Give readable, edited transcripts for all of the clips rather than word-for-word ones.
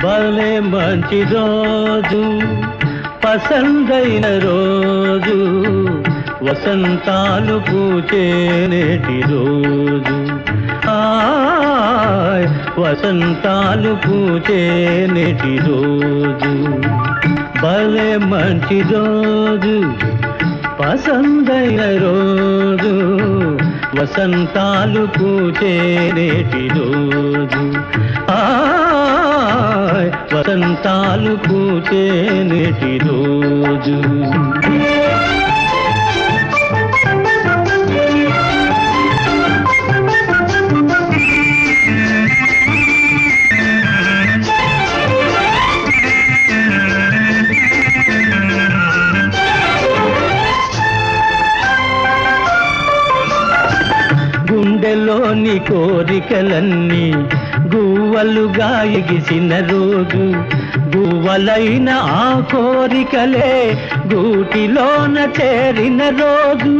భలే మంచి రోజు, పసందైన రోజు, వసంతాలు పూచే నేటి రోజు. వసంతాలు పూచే నేటి రోజు. భలే మంచి రోజు, పసందైన రోజు, వసంతాలు పూచే నేటి రోజు. వసంతాలు పూచే నేటి రోజు. గుండెలోని కోరికలన్నీ గువ్వలుగా ఎగిసిన రోజు. గువ్వలైన ఆ కోరికలే గూటిలోన చేరిన రోజు.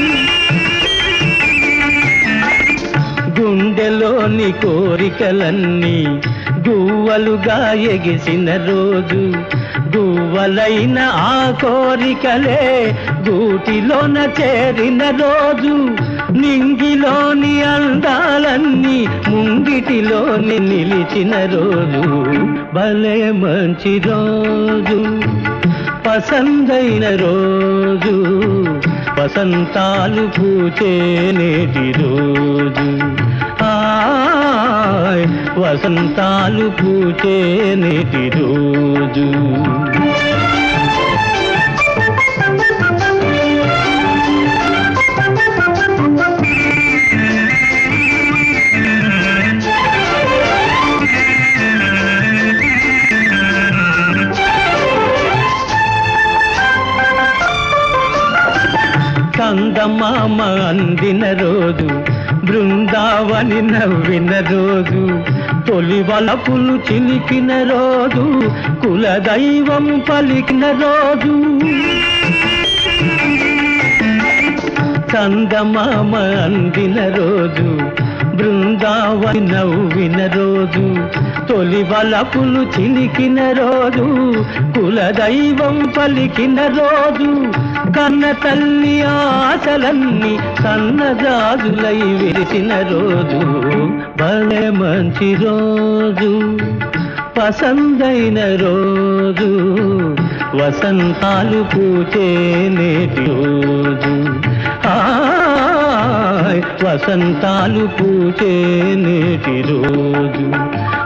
గుండెలోని కోరికలన్నీ గువ్వలుగా ఎగిసిన రోజు. గువ్వలైన ఆ కోరికలే గూటిలోన చేరిన రోజు. నింగిలోని అందాలన్నీ ముంగిటిలోని నిలిచిన రోజు. భలే మంచి రోజు, పసందైన రోజు, వసంతాలు పూచే నేటి రోజు. వసంతాలు పూచే నేటి రోజు. చందమామ అందిన రోజు, బృందావని నవ్విన రోజు. తొలి వలపులు చిలికిన రోజు, కులదైవం పలికిన రోజు. చందమామ అందిన రోజు, బృందావని నవ్విన రోజు. తొలి వలపులు చిలికిన రోజు, కులదైవం పలికిన రోజు. కన్న తల్లి ఆశలన్నీ సన్నజాజులై విరిసిన రోజు. భలే మంచి రోజు, పసందైన రోజు, వసంతాలు పూచే నేటి రోజు. వసంతాలు పూచే నేటి రోజు.